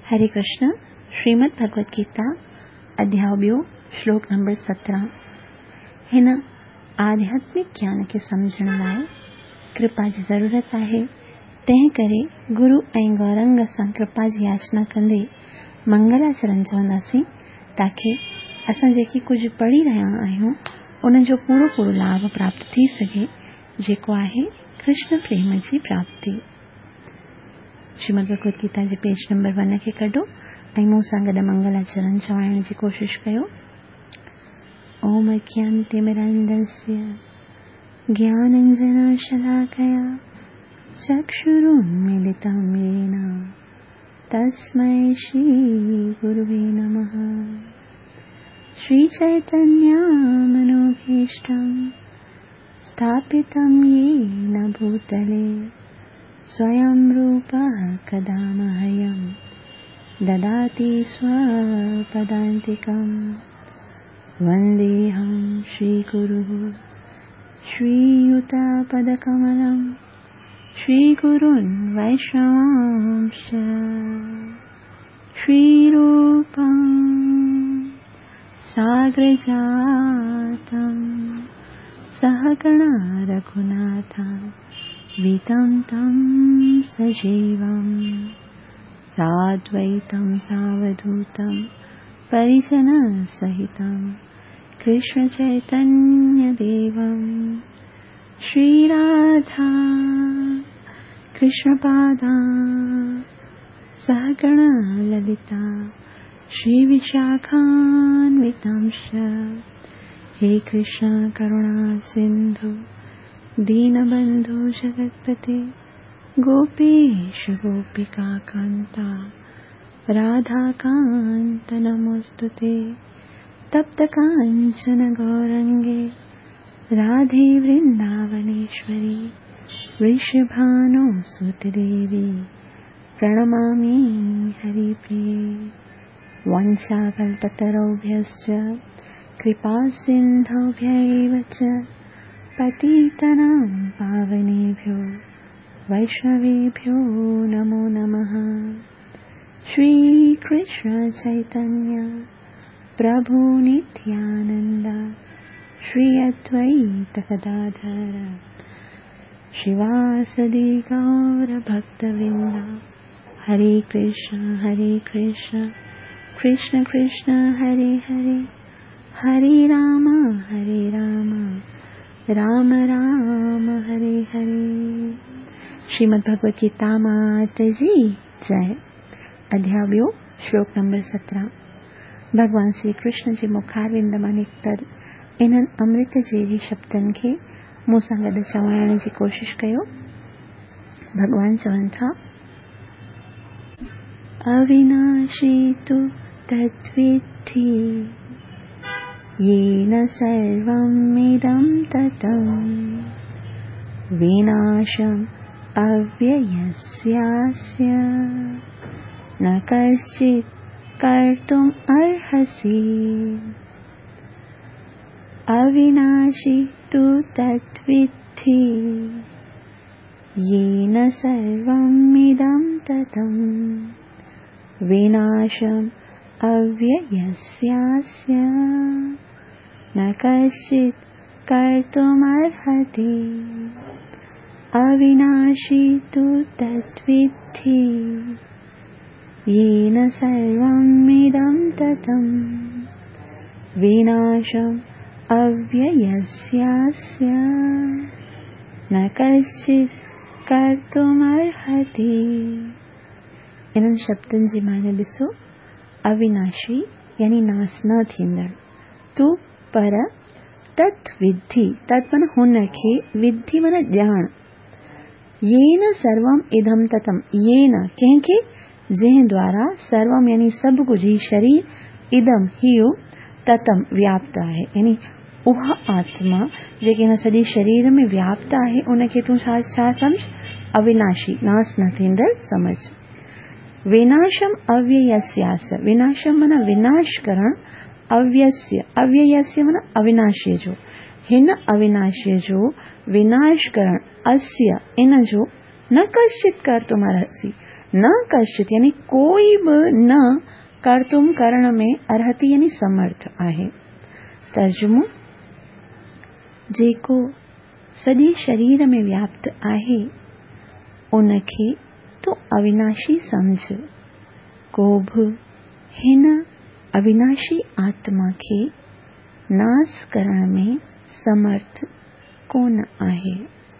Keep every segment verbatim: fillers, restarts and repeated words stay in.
हरे कृष्ण। श्रीमद् भगवद गीता अध्याय ॿियो श्लोक नंबर सत्रहं। हिन आध्यात्मिक ज्ञान खे समझण लाइ कृपा जी ज़रूरत आहे। तंहिं करे गुरु ऐं गौरंग सां कृपा जी याचना कंदे मंगलाचरण चवंदासीं ताकि असां जेकी कुझु पढ़ी रहिया आहियूं उन जो पूरो पूरो लाभ प्राप्त थी सघे, जेको आहे कृष्ण प्रेम जी प्राप्ति। श्रीमद् भगवद गीता जे पेज नंबर वन खे कढो ऐं मूं सां गॾु मंगलाचरण चवाइण जी कोशिश कयो। ओम अज्ञानतिमिरन्धस्य ज्ञानाञ्जनशलाकया चक्षुरुन्मीलितं येन तस्मै श्रीगुरुवे नमः। श्रीचैतन्यमनोभीष्टं स्थापितं येन भूतले स्वयं रूपः कदा मह्यं ददाति स्वपदान्तिकम्। वन्देऽहं श्रीगुरुः श्रीयुतापदकमलं श्रीगुरून् वैष्णवांश्च श्रीरूपं साग्रजातं सहगणा रघुनाथं वितं तं सजीवं साद्वैतं सावधूतं परिजनसहितं कृष्णचैतन्यदेवं श्रीराधा कृष्णपादान् सहगणा ललिता श्रीविशाखान्वितांश्च। हे कृष्ण करुणा सिन्धु दीनबन्धु जगत्पते गोपेश गोपिकान्ता राधाकान्त नमोस्तुते। तप्तकाञ्चन गौरंगे राधे वृन्दावनेश्वरी वृषभानुसुते देवी प्रणमामि हरिप्रिये। वाञ्छाकल्पतरुभ्यश्च कृपासिन्धुभ्यैव च पतितानां पावनेभ्यो वैष्णवेभ्यो नमो नमः। श्रीकृष्ण चैतन्य प्रभु नित्यानंद श्री अद्वैत गदाधर श्रीवासदि गौर भक्तवृंद। हरे कृष्ण हरे कृष्ण कृष्ण कृष्ण हरे हरे हरे राम हरे राम राम राम हरे हरे। श्रीमद् भगवद गीता माता जी जय। अध्याय ॿियो श्लोक नंबर सत्रहं। भगवान श्री कृष्ण जे मुखारविंद मां निकतल इन्हनि अमृत जेवी शब्दनि खे मूं सां गॾु चवाइण जी कोशिश कयो। भगवान चवनि था, अविनाशी तु तद्विद्धि येन सर्वमिदं ततं विनाशम् अव्ययस्यास्य न कश्चित् कर्तुम् अर्हसि। अविनाशी तु तद्विद्धि येन सर्वमिदं ततं विनाशम् अव्ययस्यास्य न कश्चित् कर्तुमर्हति। अविनाशी तु तद्विद्धि येन सर्वमिदं ततं विनाशम् अव्ययस्यास्य न कश्चित् कर्तुमर्हति। इन्हनि शब्दनि जी माने ॾिसो। अविनाशी यानी नास न थींदड़, तू पर तत् विद्धि, तत् मन हुन खे, विद्धि मन ॼाण, येन सर्वम इदम ततम, येन कंहिंखे जंहिं द्वारा सर्वम यानी सभु कुझु ही शरीर, इदम हियो, ततम व्याप्त आहे, यानी उहा आत्मा जेके हिन सॼे शरीर में व्याप्त आहे उनखे तूं छा छा समझ? अविनाशी, नास न थींदड़ समझ। विनाशम अव्ययस्यास, विनाशम मन विनाश करण, अव्यस्य, अव्ययस्य मन अविनाशी जो, हिन अविनाशी जो विनाश करण, अस्य इन जो न कश्चित कर्तुमर्हसि, न कश्चित यानी कोई बि न कर्तुम करण में अर्हति यानी समर्थ आहे। तर्जुमो, जेको सॼे शरीर में व्याप्त आहे उनखे तो अविनाशी समझ। को बि हिन अविनाशी आत्मा खे नाश करण में समर्थ कोन आहे।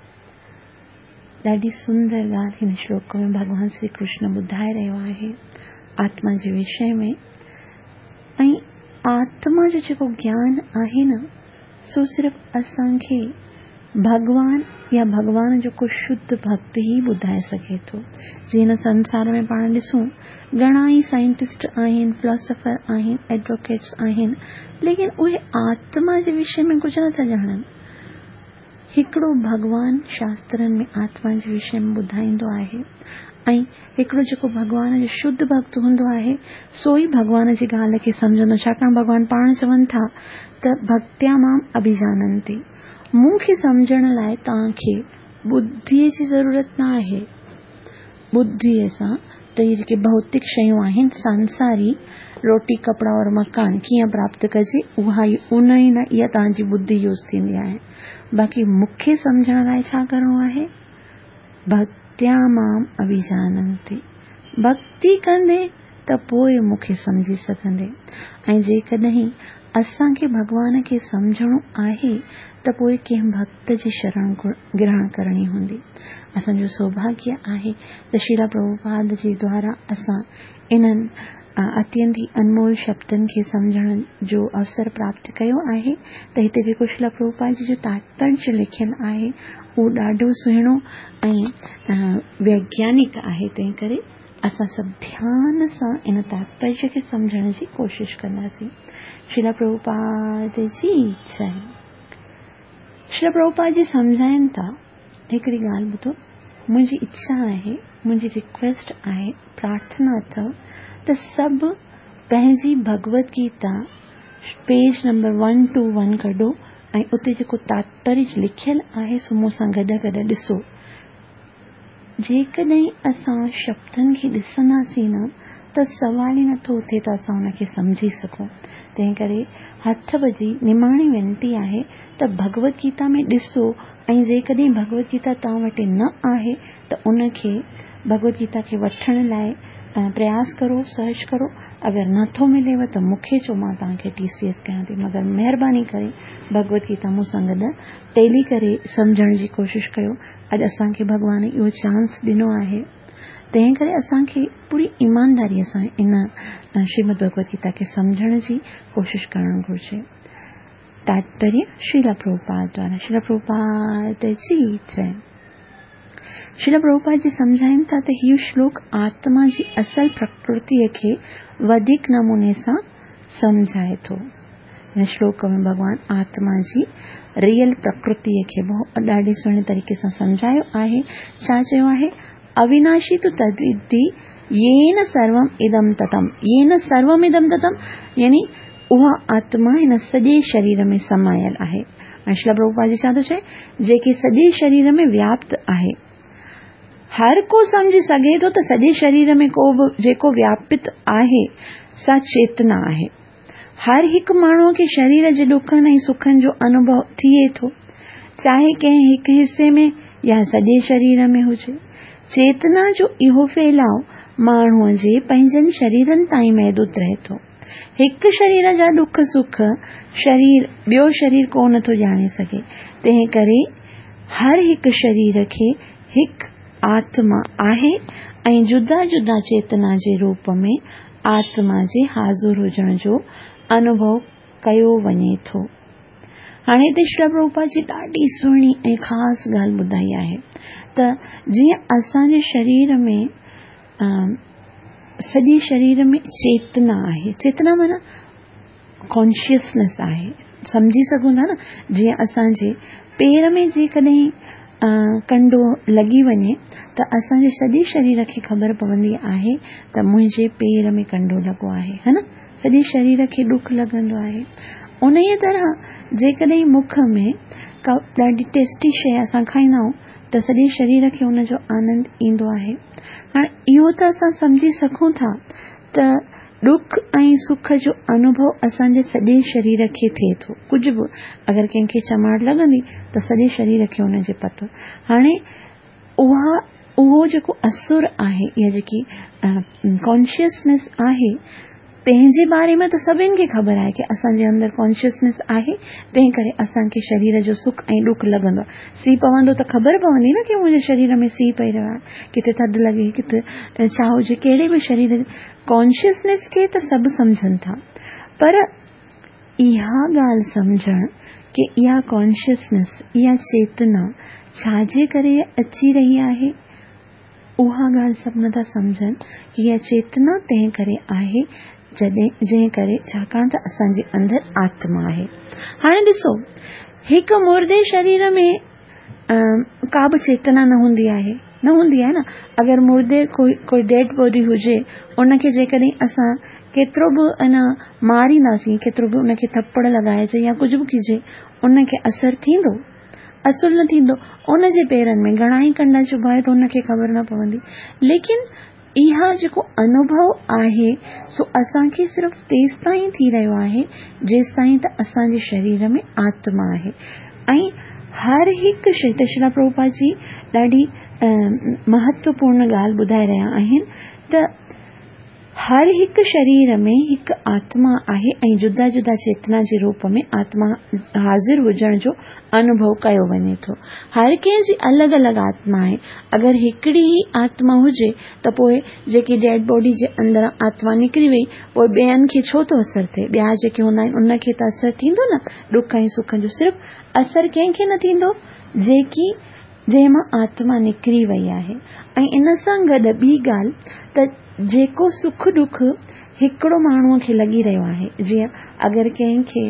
ॾाढी सुंदर ॻाल्हि हिन श्लोक में भगवान श्री कृष्ण ॿुधाए रहियो आहे आत्मा जे विषय में। ऐं आत्मा जो जेको ज्ञान आहे न, सो सिर्फ़ असांखे भगवान या भगवान जो को शुद्ध भक्त ही ॿुधाए सघे थो। जीअं हिन संसार में पाण ॾिसूं घणा ई साइंटिस्ट आहिनि, फिलोसफर आहिनि, एडवोकेट्स आहिनि, लेकिन उहे आत्मा जे विषय में कुझु नथा ॼाणनि। हिकिड़ो भगवान शास्त्रनि में आत्मा जे विषय में ॿुधाईंदो आहे ऐं हिकिड़ो जेको भगवान जो शुद्ध भक्त हूंदो आहे सो ई भगवान जी ॻाल्हि खे सम्झंदो। छाकाणि भगवान पाण चवनि था त भक्त्या माम अभिजानन्ति, मूंखे सम्झण लाइ तव्हांखे बुद्धीअ जी ज़रूरत न आहे। बुद्धीअ सां त इहे जेके भौतिक शयूं आहिनि, सांसारी रोटी कपिड़ा और मकान कीअं प्राप्त कजे, उहा उन ई न इहा तव्हांजी बुद्धि यूज़ थींदी आहे। बाक़ी मूंखे सम्झण लाइ छा करिणो आहे? भक्त्या माम अभिजानन्ति, भक्ति कंदे त पोइ मूंखे सम्झी सघंदे। ऐं जेकॾहिं असांखे भगवान खे सम्झणो आहे त पोइ कंहिं भक्त जी शरण ग्रहण करणी हूंदी। असांजो सौभाग्य आहे त श्रील प्रभुपाद जी द्वारा असां इन्हनि अत्यंत ही अनमोल शब्दनि खे सम्झण जो अवसर प्राप्त कयो आहे। त हिते जेको श्रील प्रभुपाद जी जो तात्पर्य लिखियलु आहे उहो ॾाढो सुहिणो ऐं वैज्ञानिक आहे। तंहिं करे असां सभु ध्यान सां इन तात्पर्य खे सम्झण जी कोशिश कंदासीं। श्रील प्रभुपाद जी जय। श्रील प्रभुपाद जी सम्झाइनि था, हिकिड़ी ॻाल्हि ॿुधो, मुंहिंजी इच्छा आहे, मुंहिंजी रिक्वेस्ट आहे, प्रार्थना अथव त सभु पंहिंजी Bhagavad Gita page number one two one कढो ऐं उते जेको तात्पर्य लिखियलु आहे सो मूं सां गॾु गॾु ॾिसो। जेकॾहिं असां शब्दनि खे ॾिसंदासीं न त सवाल ई नथो थिए त असां हुनखे सम्झी सघूं। तंहिं करे हथ ॿधी निमाणी वेनिती आहे त भगवत गीता में ॾिसो ऐं जेकॾहिं भगवत गीता तव्हां वटि न आहे त उनखे भगवत गीता खे वठण लाइ प्रयास करो, सर्च करो। अगरि नथो मिलेव त मूंखे चओ, मां तव्हांखे टी सी एस कयां थी। मगर महिरबानी करे भगवत गीता मूं सां गॾु टेली करे सम्झण जी कोशिश कयो। अॼु असांखे भगवान इहो चांस ॾिनो आहे, तंहिं करे असांखे पूरी ईमानदारीअ सां इन श्रीमद भगवत गीता खे सम्झण जी कोशिश करणु घुरिजे। तात्पर्य श्रील प्रभुपाद द्वारा। श्रील प्रभुपाद जी जय। श्रील प्रभुपाद जी सम्झाइनि था त हीउ श्लोक आत्मा जी असल प्रकृतिअ खे वधीक नमूने सां सम्झाए थो। हिन श्लोक में भगवान आत्मा जी रियल प्रकृतिअ खे ॾाढी सुहिणे तरीक़े सां सम्झायो आहे। छा चयो आहे? अविनाशी तु तद्विद्धि येन सर्वम इदम ततम। येन सर्वम इदम ततम यानी उहा आत्मा हिन सॼे शरीर में समायल आहे। ऐं श्रील प्रभुपाद जी छा थो चए? जेके सॼे शरीर में व्याप्त आहे। हर को समझी सघे थो त सॼे शरीर में को बि जेको व्यापित आहे सा चेतना आहे। हर हिकु माण्हूअ खे शरीर जे दुखनि ऐं सुखनि जो अनुभव थिए थो, चाहे कंहिं हिकु हिस्से में या सॼे शरीर में हुजे। चेतना जो इहो फैलाव माण्हूअ जे पंहिंजनि शरीरनि ताईं महदूद रहे थो। हिकु शरीर जा दुख सुख शरीर ॿियो शरीर को नथो ॼाणे सघे। तंहिं करे हर हिकु शरीर खे हिकु आत्मा आहे ऐं जुदा जुदा चेतना जे रूप में आत्मा जे हाज़ुर हुजण जो अनुभव कयो वञे थो। हाणे हिते श्री प्रभुपाद जी ॾाढी सुहिणी ऐं ख़ासि ॻाल्हि ॿुधाई आहे त जीअं असांजे शरीर में सॼे शरीर में चेतना आहे। चेतना माना कॉन्शियसनेस आहे, सम्झी सघूं था न। जीअं असांजे पेर में जेकॾहिं कंडो लॻी वञे त असांजे सॼे शरीर खे ख़बर पवंदी आहे त मुंहिंजे पेर में कंडो लॻो आहे, है न। सॼे शरीर खे ॾुख लॻंदो आहे। उन ई तरह जेकॾहिं मुख में का ॾाढी टेस्टी शइ असां खाईंदा आहियूं त सॼे शरीर खे उनजो आनंद ईंदो आहे। हाणे इहो त असां सम्झी सघूं था त दुख ऐं सुख जो अनुभव असांजे सॼे शरीर खे थिए थो। कुझु बि अगरि कंहिंखे चमाड़ लॻंदी त सॼे शरीर खे उनजे पतो। हाणे उहा उहो जेको असुर आहे या जेकी कॉन्शियसनेस आहे, तंहिंजे बारे में त सभिनि खे ख़बर आहे कि असांजे अंदरि कॉन्शियसनेस आहे, तंहिं करे असांखे शरीर जो सुख ऐं दुख लॻंदो आहे। सीउ पवंदो त ख़बर पवंदी न कि मुंहिंजे शरीर में सीउ पई रहियो आहे, किथे थधि लॻे, किथे छा हुजे, कहिड़े बि शरीर कॉन्शियसनेस खे त सभु सम्झनि था, पर इहा ॻाल्हि सम्झण कि इहा कॉन्शियसनेस, इहा चेतना छाजे करे अची रही आहे, उहा ॻाल्हि सभु नथा सम्झनि। इहा चेतना तंहिं करे आहे जॾहिं जंहिं करे छाकाणि त असांजे अंदरि आत्मा आहे। हाणे ॾिसो, हिकु मुर्दे शरीर में का बि चेतना न हूंदी आहे, न हूंदी आहे न। अगरि मुर्दे कोई कोई डेड बॉडी हुजे, उनखे जेकॾहिं असां केतिरो बि अञा मारींदासीं, केतिरो बि उनखे थप्पड़ लॻाइजे या कुझु बि कजे, उनखे असरु थींदो? असुर न थींदो। उनजे पेरनि में घणा ई कंडा चुभाए त उनखे ख़बर न पवंदी। लेकिन इहा जेको अनुभव आहे सो असांखे सिर्फ़ु तेसि ताईं थी रहियो आहे जेसि ताईं त असांजे शरीर में आत्मा आहे। ऐं हर हिकु शइ त श्रील प्रभुपाद जी ॾाढी महत्वपूर्ण ॻाल्हि ॿुधाए रहिया आहिनि त हर हिकु शरीर में हिकु आत्मा आहे ऐं जुदा जुदा चेतना जे रूप में आत्मा हाज़िर हुजण जो अनुभव कयो वञे थो। हर कंहिंजी अलॻि अलॻि आत्मा आहे। अगरि हिकिड़ी ई आत्मा हुजे त पोइ जेकी डेड बॉडी जे अंदरां आत्मा निकिरी वई, पोइ ॿियनि खे छो थो असरु थिए? ॿिया जेके हूंदा आहिनि उनखे त असरु थींदो न, दुख ऐं सुख जो। सिर्फ़ु असरु कंहिंखे न थींदो? जेकी जंहिंमां आत्मा निकिरी वई आहे। ऐं इन सां गॾु ॿी ॻाल्हि त जेको सुख दुख हिकिड़ो माण्हूअ खे लॻी रहियो आहे, जीअं अगरि कंहिंखे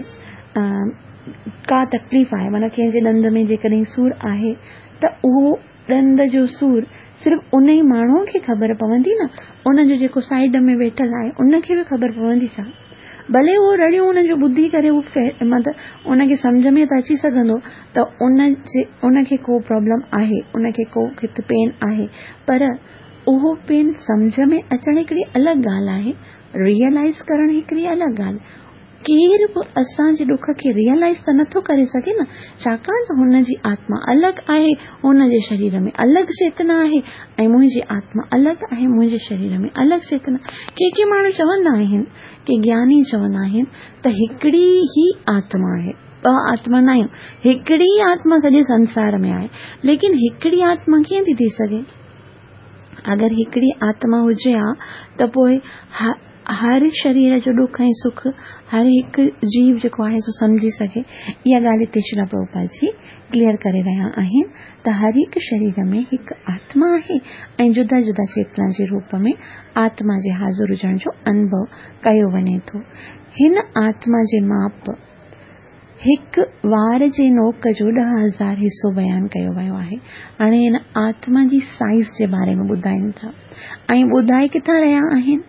का तकलीफ़ आहे, माना कंहिंजे ॾंद में जेकॾहिं सूर आहे त उहो ॾंद जो सूर सिर्फ़ु उन ई माण्हूअ खे ख़बर पवंदी न, उनजो जेको साइड में वेठल आहे उनखे बि ख़बर पवंदी छा? भले उहो रड़ियूं उनजो ॿुधी करे उहो मतिलबु उनखे सम्झ में त अची सघंदो त उन जे उनखे को प्रॉब्लम आहे, उनखे को किथे पेन आहे, पर उहो पेन सम्झ में अचण हिकिड़ी अलॻि ॻाल्हि आहे, रियलाइज़ करण हिकिड़ी अलॻि ॻाल्हि। केर बि असांजे दुख खे रियलाइज़ त नथो करे सघे न, छाकाणि त हुनजी आत्मा अलॻि आहे, हुनजे शरीर में अलॻि चेतना आहे, ऐं मुंहिंजी आत्मा अलॻि आहे, मुंहिंजे शरीर में अलॻि चेतना। के के माण्हू चवंदा आहिनि, के ज्ञानी चवंदा आहिनि त हिकिड़ी ई आत्मा आहे, ॿ आत्मा न आहिनि, हिकिड़ी आत्मा सॼे संसार में आहे। लेकिन हिकिड़ी आत्मा कीअं थी थी सघे? अगरि हिकिड़ी आत्मा हुजे हा त पोइ हर शरीर जो दुख ऐं सुख हर हिकु जीव जेको आहे सो सम्झी सघे। इहा ॻाल्हि हिते श्रील प्रभुपाद जी क्लियर करे रहिया आहिनि त हर हिकु शरीर में हिकु आत्मा आहे ऐं जुदा जुदा चेतना जे रूप में आत्मा जे हाज़िर हुजण जो अनुभव कयो वञे थो। हिन आत्मा जे माप हिकु वार जे नोक जो ॾह हज़ार हिसो बयानु कयो वियो आहे। हाणे हिन आत्मा जी साइज़ जे बारे में ॿुधाइनि था ऐं ॿुधाए किथां रहिया आहिनि?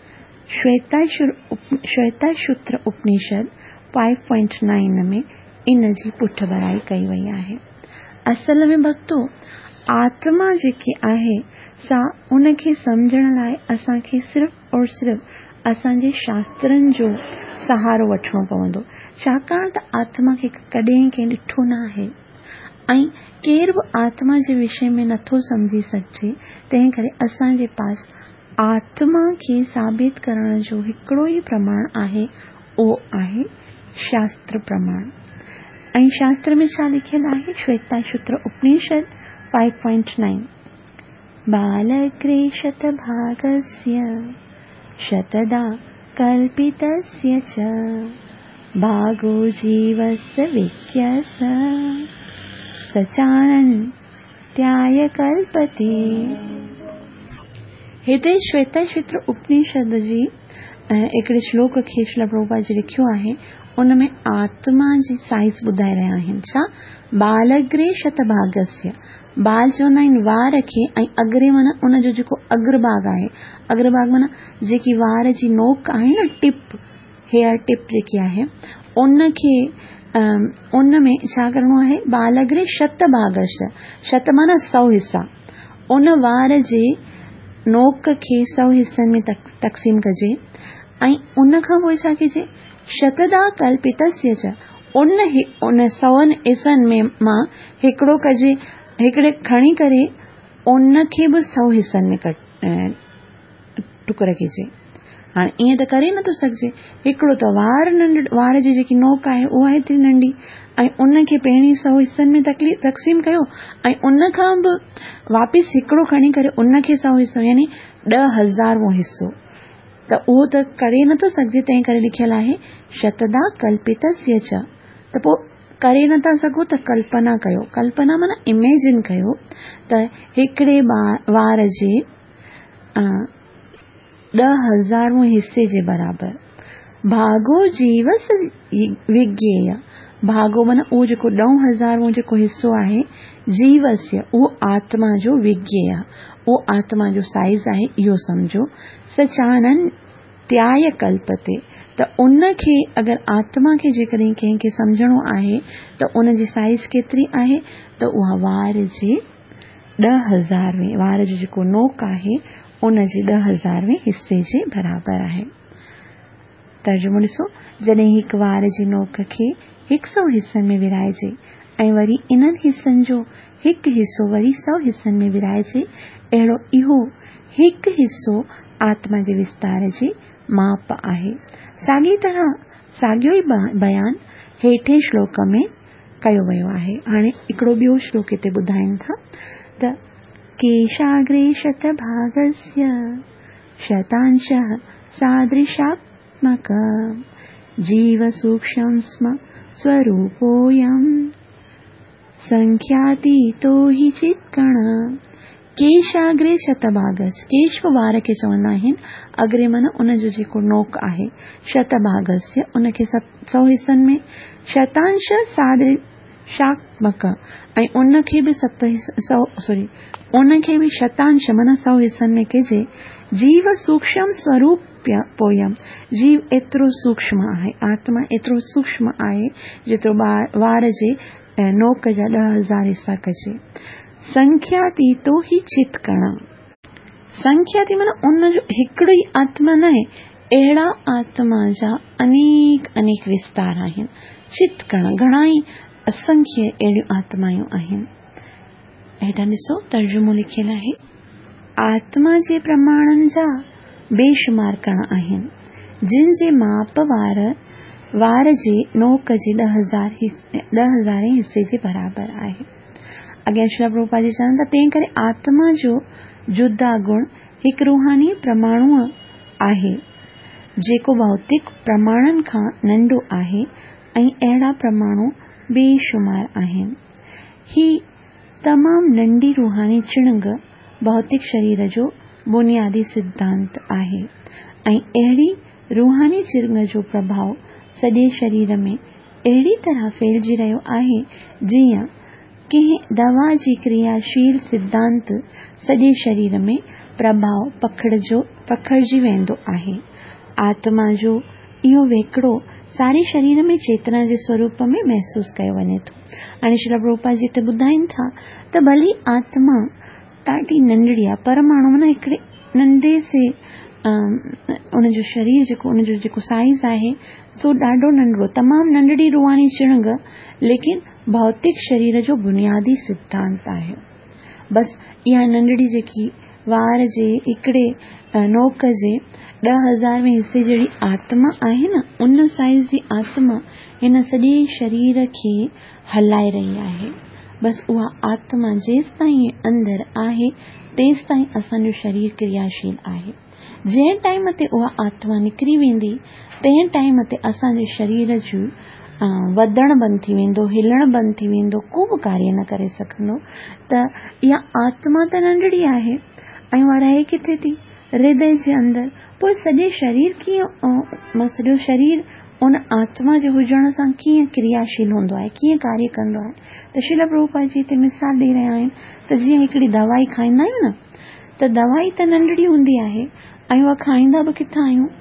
Shvetashvatara Upanishad five point nine में इन जी पुठ भराई कई वई आहे। असल में भक्तो, आत्मा जेकी आहे सा उनखे सम्झण लाइ असांखे सिर्फ़ और सिर्फ़ असांजे शास्त्रनि जो सहारो वठणो पवंदो, छाकाणि त आत्मा खे कॾहिं कंहिं ॾिठो न आहे ऐं केर बि आत्मा जे विषय में नथो सम्झी सघिजे। तंहिं करे असांजे पास आत्मा खे साबित करण जो हिकिड़ो ई प्रमाण आहे, उहो आहे शास्त्र प्रमाण। ऐं शास्त्र में छा लिखियलु आहे? Shvetashvatara Upanishad five point nine, बालग्रे शतभागस्य शतदा कल्पितस्य च भागो जीवस्य विज्ञस्य सचानन्त्याय कल्पते। हिते श्वेताश्वतर उपनिषद जी हिकिड़े श्लोक खे श्रील प्रभुपाद जी लिखियो आहे, उन में आत्मा जी साइज़ ॿुधाए रहिया आहिनि। छा? बालग्रे शतभागस्य, बाल चवंदा आहिनि वार खे, ऐं अग्रे माना उनजो जेको अग्रभाग आहे, अग्रभाग माना जेकी वार जी नोक आहे न, टिप, हेयर टिप जेकी आहे, उनखे उन में छा करणो आहे, बालग्रे शत भागश, शत माना सौ हिस्सा, उन वार जे नोक खे सौ हिस्सनि में तक, तक़सीम कजे ऐं उन खां पोइ छा कजे, शतदा कल्पितस्य च, उन उन सौनि हिस्सनि में मां हिकिड़ो कजे, हिकिड़े खणी करे उन खे बि सौ हिस्सनि में कट टुकर कजे। हाणे ईअं त करे नथो सघिजे, हिकिड़ो त वार नंढ वार जी जेकी नोक आहे उहा एतिरी नंढी ऐं उन खे पहिरीं सौ हिस्सनि में तकलीफ़ तक़सीम कयो ऐं उन खां बि वापसि हिकिड़ो खणी करे उन खे सौ हिसो यानी ॾह हज़ारवो हिसो, त उहो त करे नथो सघिजे। तंहिं करे लिखियलु आहे शतदा कल्पितस्य च, त पोइ करे नथा सघो त कल्पना कयो, कल्पना माना इमेजिन कयो त हिकिड़े वार जे ॾह हज़ारवो हिस्से जे बराबर, भागो जीवस विज्ञेय, भागो माना उहो जेको ॾह हज़ारवो जेको हिस्सो आहे, जीवस्य उहो आत्मा जो, विज्ञेय उहो आत्मा जो साइज़ आहे, इहो समझो। सचानन त्याय कल्पते, त उन खे अगरि आत्मा खे जेकॾहिं कंहिंखे समझणो आहे त उन जी साइज़ केतिरी आहे, त उहा वार जे ॾह हज़ारवें, वार जो जेको नोक आहे उन जे ॾह हज़ारवें हिस्से जे बराबर आहे। तर्जुमो ॾिसो, जॾहिं हिकु वार जी नोक खे हिकु सौ हिस्सनि में विराइजे ऐं वरी इन्हनि हिस्सनि जो हिकु हिस्सो वरी सौ हिस्सनि में विराइजे, अहिड़ो इहो हिकु हिस्सो आत्मा जे विस्तार जी माप आहे। साॻी तरह साॻियो ई बयान हेठे श्लोक में कयो वियो आहे। हाणे हिकिड़ो ॿियो श्लोक हिते ॿुधाइनि था त केशाग्रे शतभागस्य शतांशः सादृशात्मक जीव सूक्ष्म स्वरूपोऽयं संख्यातीतो हि चित्कण। केशाग्रे शतभागस्य, केश वार खे चवंदा आहिनि, अग्रे मन उन जो जेको नोक आहे, शतभागस्य उन खे सौ हिस्सनि में, शतांश सादृशात्मक ऐं उन खे बि सत सौ सॉरी उन खे बि शतांश माना सौ हिस्सनि में कजे। जीव सूक्ष्म स्वरूप पोयम, जीव एतिरो सूक्ष्म आहे, आत्मा एतिरो सूक्ष्म आहे जेतिरो वार जे नोक जा ॾह हज़ार हिस्सा कजे। संख्यातीतो ही चित्कण, संख्याती माना उन जो हिकिड़ो ई आत्मा न आहे, अहिड़ा आत्मा जा अनेक अनेक विस्तार आहिनि। चित्कण घणाई असंख्य अहिड़ियूं आत्मायूं आहिनि। हेठा ॾिसो तर्जुमो लिखियलु आहे, आत्मा जे प्रमाणनि जा बेशुमार कण आहिनि, जिन जे माप वार वार जे नोक जे ॾह हज़ार ॾह हज़ार हिस्से जे बराबर आहे। अॻियां श्री प्रभुपाद जी चवनि था, तंहिं करे आत्मा जो जुदा गुण हिकु रूहानी परमाणु आहे जेको भौतिक प्रमाणनि खां नंढो आहे ऐं अहिड़ा परमाणु बेशुमार आहिनि। ही तमामु नंढी रूहानी चिणग भौतिक शरीर जो बुनियादी सिद्धांत आहे ऐं अहिड़ी रूहानी चिणग जो प्रभाव सॼे शरीर में अहिड़ी तरह फैलिजी रहियो आहे जीअं कंहिं दवा जी क्रियाशील सिद्धांत सॼे शरीर में प्रभाव पखिड़िजो पखिड़िजी वेंदो आहे। आत्मा जो इहो वेकिड़ो सारे शरीर में चेतना जे स्वरूप में महसूस कयो वञे थो। हाणे श्री प्रभुपाद जी हिते ॿुधाइनि था त भली आत्मा ॾाढी नंढड़ी आहे, परमाणु माना हिकिड़े नंढे से उन जो शरीर जेको उन जो जेको साइज़ आहे सो ॾाढो नंढड़ो, तमामु नंढड़ी रूहानी चिणग, लेकिन भौतिक शरीर जो बुनियादी सिद्धांत आहे। बस इहा नंढड़ी जेकी वार जे हिकिड़े नोक जे ॾह हज़ार में हिस्से जहिड़ी आत्मा आहे न, उन साइज़ जी आत्मा हिन सॼे शरीर खे हलाए रही आहे। बस उहा आत्मा जेसि ताईं अंदरि आहे तेसि ताईं असांजो शरीर क्रियाशील आहे। जंहिं टाइम ते उहा आत्मा निकिरी वेंदी तंहिं टाइम ते असांजे शरीर जो वधणु बंदि थी वेंदो, हिलणु बंदि थी वेंदो, को बि कार्य न करे सघंदो। त इहा आत्मा त नंढड़ी आहे ऐं उहा रहे किथे थी, हृदय जे अंदरि। पोइ सॼे शरीर कीअं सॼो शरीर उन आत्मा जे हुजण सां कीअं क्रियाशील हूंदो आहे, कीअं कार्य कंदो आहे। त श्रील प्रभुपाद जी हिते मिसाल ॾेई रहिया आहिनि त जीअं हिकिड़ी दवाई खाईंदा आहियूं न, त दवाई त नंढड़ी हूंदी आहे ऐं उहा खाईंदा बि किथां आहियूं,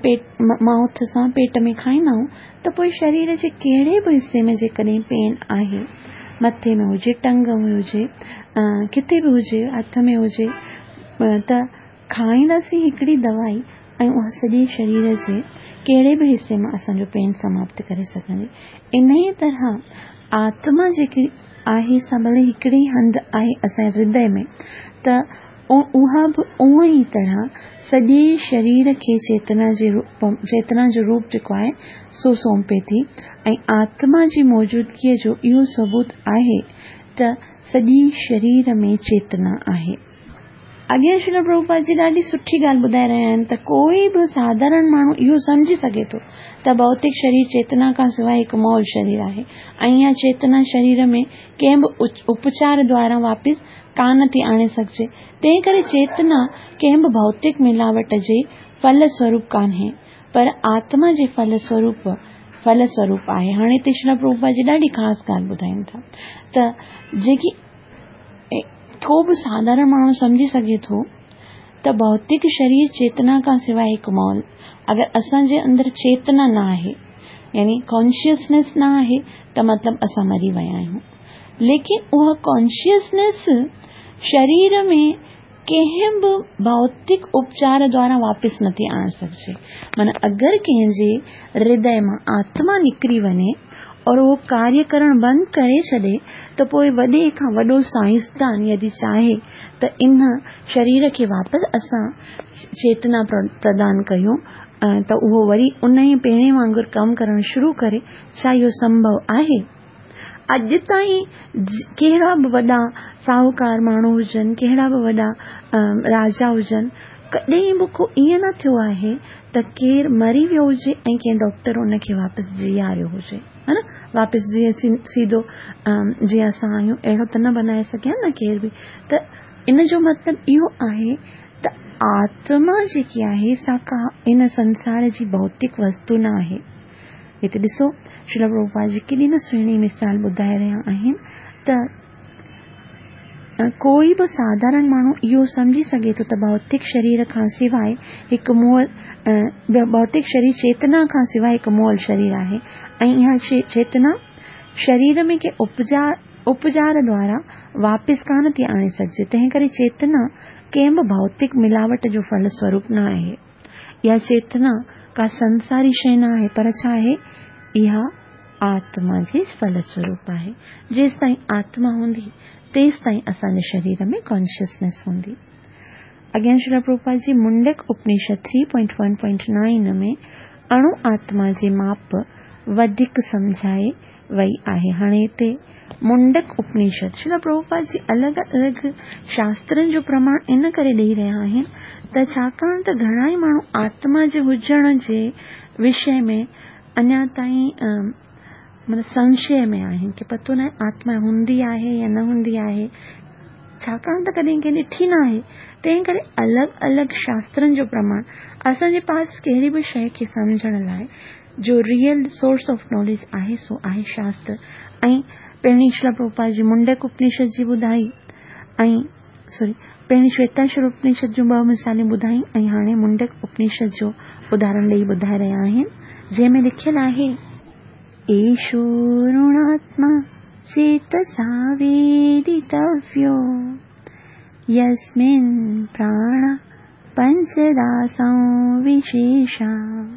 पेट माउथ सां पेट में खाईंदा आहियूं त पोइ शरीर जे कहिड़े बि हिस्से में जेकॾहिं पेन आहे, मथे में हुजे, टंग में हुजे, किथे बि हुजे, हथ में हुजे, त खाईंदासीं हिकिड़ी दवाई ऐं उहा सॼे शरीर जे कहिड़े बि हिस्से में असांजो पेन समाप्त करे सघंदी। इन ई तरह आत्मा जेकी आहे सा भले हिकिड़ी हंधि आहे असांजे हृदय में, त उहा बि उहा ई तरह सॼे शरीर खे चेतना जे रूप चेतना जो रूप जेको आहे सो सौंपे थी। ऐं आत्मा जी मौजूदगीअ जो इहो सबूत आहे त सॼी शरीर में चेतना आहे। अॻियां श्रील प्रभुपाद जी ॾाढी सुठी ॻाल्हि ॿुधाए रहिया आहिनि त कोई बि साधारण माण्हू इहो सम्झी सघे थो त भौतिक शरीर चेतना खां सवाइ हिकु मौल शरीर आहे ऐं इहा चेतना शरीर में कंहिं बि उपचार द्वारा वापसि कान थी आणे सघिजे। तंहिं करे चेतना कंहिं बि भौतिक मिलावट जे फल स्वरूप कान्हे, पर आत्मा जे फल स्वरूप फल स्वरूप आहे। हाणे हिते श्रील प्रभुपाद जी ॾाढी ख़ासि ॻाल्हि ॿुधाइनि था त जेकी को बि साधारण माण्हू सम्झी सघे थो त भौतिक शरीर चेतना खां सवाइ हिकु मौल। अगरि असांजे अंदरि चेतना न आहे, यानी कॉन्शियसनेस न आहे, त मतिलबु असां मरी विया आहियूं। लेकिन उहा कॉन्शियसनेस शरीर में कंहिं बि भौतिक उपचार द्वारा वापसि नथी आणे सघिजे। माना अगरि कंहिंजे हृदय मां आत्मा निकिरी वञे और वो कार्य करण बंद करे छॾे त पोइ वॾे खां वॾो साइंसदान यदि चाहे त इन शरीर खे वापसि असां चेतना प्रदान कयूं त उहो वरी उन ई पहिरें वांगुरु कमु करणु शुरू करे। छा इहो संभव आहे? अॼु ताईं कहिड़ा बि वॾा साहूकार माण्हू हुजनि, कहिड़ा बि वॾा राजा हुजनि, कॾहिं बि को ईअं न थियो आहे त केरु मरी वियो हुजे ऐं कंहिं डॉक्टर उन खे वापसि जीआरियो हुजे, है न। वापसि जीअं सीधो जीअं असां आहियूं अहिड़ो त न बनाए सघिया न केर बि। त इन जो मतिलबु इहो आहे त आत्मा जेकी आहे सा का इन संसार जी भौतिक वस्तु न आहे। हिते ॾिसो श्रील प्रभुपाद जी केॾी न सुहिणी मिसाल ॿुधाए रहिया आहिनि त कोई बि साधारण माण्हू इहो सम्झी सघे थो त भौतिक शरीर खां सवाइ हिकु मोल भौतिक शरीर चेतना खां सवाइ हिकु मोल शरीर आहे ऐं इहा चेतना शरीर में के उपचार उपचार द्वारा वापसि कान थी आणे सघिजे। तंहिं करे चेतना कंहिं बि भौतिक मिलावट जो फल स्वरूप न आहे। इहा चेतना का संसारी शइ न आहे, पर छा आहे, इहा आत्मा जे फल स्वरूप आहे। जेसि ताईं आत्मा हूंदी तेसि ताईं असांजे शरीर में कॉन्शियसनेस हूंदी। अॻियां Shri Prabhupada ji Mundaka Upanishad three point one point nine में अणु आत्मा जी माप वधीक समझाए वई आहे। हाणे हिते मुंडक उपनिषद श्री प्रभुपाद जी अलॻि अलॻि शास्त्रनि जो प्रमाण इन करे ॾेई रहिया आहिनि त छाकाणि त घणा ई माण्हू आत्मा जे हुजण जे विषय में अञा ताईं मतलब संशय में आहिनि कि पतो न आहे आत्मा हूंदी आहे या न हूंदी आहे, छाकाणि त कॾहिं कंहिं ॾिठी न आहे। तंहिं करे अलॻि अलॻि शास्त्रनि जो प्रमाण असांजे पास कहिड़ी बि शइ खे सम्झण लाइ जो रियल सोर्स ऑफ नॉलेज आहे सो आहे शास्त्र। ऐं पहिरीं श्रील प्रभुपाद जी मुंडक उपनिषद जी ॿुधाई ऐं सॉरी पहिरीं श्वेताश्वर उपनिषद जूं ॿ मिसालें ॿुधाई ऐं हाणे मुंडक उपनिषद जो उदाहरण ॾेई ॿुधाए रहिया आहिनि, जंहिंमें लिखियलु आहे एषोऽरुणात्मा चेतसा वेदितव्यो यस्मिन् प्राणा पञ्चदा संविशेषा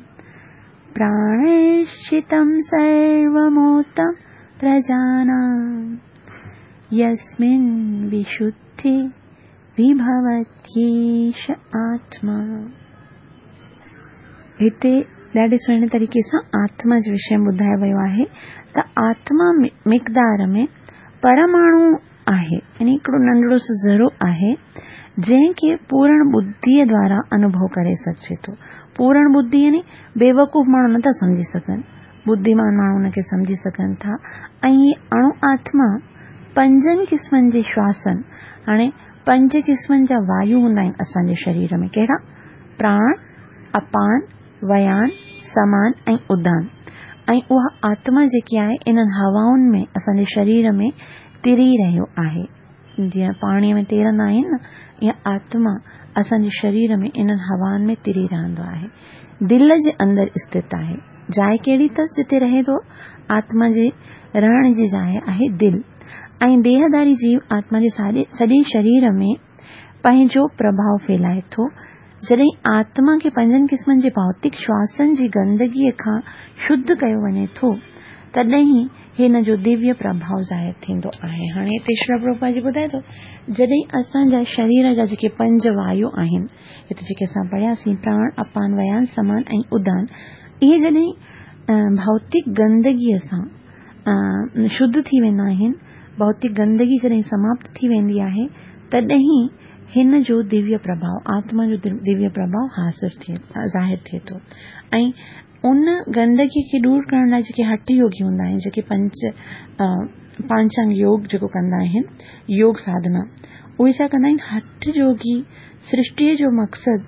प्राणैश्चितं सर्वमूतं प्रजानां यस्मिन् विशुद्धि विभवत्येष आत्मा। हिते ॾाढे सुहिणे तरीक़े सां आत्मा जे विषय में ॿुधायो वियो आहे त आत्मा मिक़दार में परमाणु आहे, यानी हिकिड़ो नंढड़ो सो ज़रो आहे जंहिंखे पूर्ण बुद्धीअ द्वारा अनुभव करे सघिजे थो। पूर्ण बुद्धि यानी बेवकूफ़ माण्हू नथा सम्झी सघनि, बुद्धिमान माण्हू उनखे सम्झी सघनि था। ऐं हीअ अणु आत्मा पंजनि क़िस्मनि जे श्वासन, हाणे पंज क़िस्मनि जा वायु हूंदा आहिनि असांजे शरीर में, कहिड़ा? प्राण, अपान, वयान, समान ऐं उदान। ऐं उहा आत्मा जेकी आहे इन्हनि हवाउनि में असांजे शरीर में तिरी रहियो आहे। जीअं पाणीअ में तेरंदा आहिनि न, ईअं आत्मा असांजे शरीर में इन्हनि हवाउनि में तिरी रहंदो आहे, दिल जे अंदरि स्थित आहे। जाइ कहिड़ी अथसि जिते रहे थो? आत्मा जे रहण जी जाइ आहे दिल। ऐं देहदारी जीव आत्मा जे साॼे सॼे शरीर में पंहिंजो प्रभाव फैलाए थो। जॾहिं आत्मा खे पंजनि क़िस्मनि जे भौतिक श्वासनि जी गंदगीअ खां शुद्ध कयो वञे थो, तॾहिं हिन जो दिव्य प्रभाव ज़ाहिर थींदो आहे। हाणे हिते श्री प्रभुपाद जी ॿुधाए थो, जॾहिं असांजा शरीर जा जेके पंज वायु आहिनि, हिते जेके असां पढ़ियासीं, प्राण, अपान, व्यान, समान ऐं उदान, इहे जॾहिं भौतिक गंदगीअ सां शुद्ध थी वेंदा आहिनि, भौतिक गंदगी जॾहिं समाप्त थी वेंदी आहे, तॾहिं हिन जो दिव्य प्रभाव, आत्मा जो दिव्य प्रभाव हासिल थिए ज़ाहिर थिए थो। ऐं उन गंदगी खे दूर करण लाइ जेके हठ योगी हूंदा आहिनि, जेके पंच पांचांग योग जेको कंदा आहिनि, योग साधना, उहे छा कंदा आहिनि? हठ योगी सृष्टिअ जो मक़सदु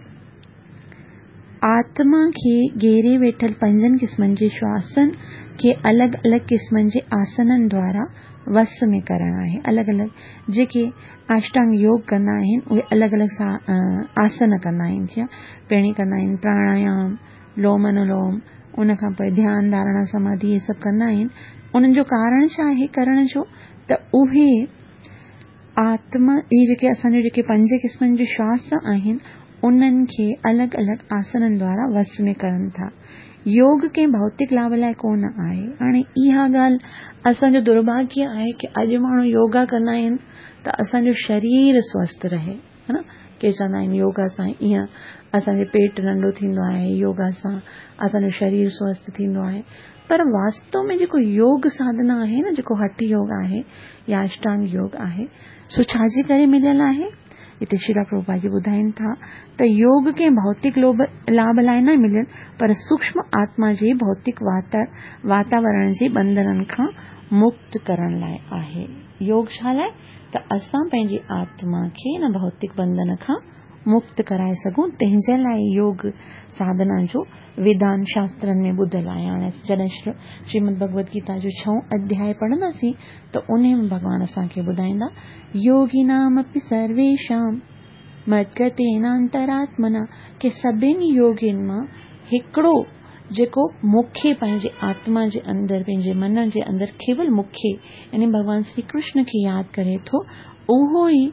आत्मा खे घेरे वेठल पंजनि क़िस्मनि जे श्वासनि खे अलॻि अलॻि क़िस्मनि जे आसननि द्वारा वस में करणु आहे। अलॻि अलॻि जेके अष्टांग योग कंदा आहिनि, उहे अलॻि अलॻि आसन कंदा आहिनि। जीअं पहिरीं कंदा आहिनि प्राणायाम, लोम अनुलोम, उन खां पोइ ध्यानु, धारणा, समाधि, इहे सभु कंदा आहिनि। उन्हनि जो कारण छा आहे करण जो? त उहे आत्मा, इहे जेके असांजे जेके पंज क़िस्मनि जो श्वास आहिनि, उन्हनि खे अलॻि अलॻि आसननि द्वारा वस में करनि था। योग कंहिं भौतिक लाभ लाइ कोन आहे। हाणे इहा ॻाल्हि असांजो दुर्भाग्य आहे कि अॼु माण्हू योगा कंदा आहिनि त असांजो शरीर स्वस्थ रहे, है न। के चवंदा आहिनि योगा सां ईअं असांजो पेट नंढो थींदो आहे, योगा सां असांजो शरीर स्वस्थ थींदो आहे। पर वास्तव में जेको योग साधना आहे न, जेको हठ योग आहे या अष्टांग योग आहे, सो छाजे करे मिलियल आहे? हिते श्री प्रभुपाद जी ॿुधाइनि था त योग कंहिं भौतिक लोभ लाभ लाइ न मिलियल, पर सूक्ष्म आत्मा जे भौतिक वाता वातावरण जे बंधननि खां मुक्त करण लाइ आहे। योग छा लाइ? त असां पंहिंजी आत्मा खे न भौतिक बंधन खां मुक्त कराए सघूं, तंहिंजे लाइ योग साधना जो विधान शास्त्रनि में ॿुधल आहे। हाणे जॾहिं श्रीमद भगवत गीता जो छहों अध्याय पढ़ंदासीं त उन में भॻवान असांखे ॿुधाईंदा, योगिनामपि सर्वेषां मद्गतेनान्तरात्मना, के सभिनी योगिन मां हिकिड़ो जेको मूंखे पंहिंजे आत्मा जे अंदरि, पंहिंजे मन जे अंदरि केवल मूंखे यानी भॻवान श्री कृष्ण खे यादि करे थो, उहो ई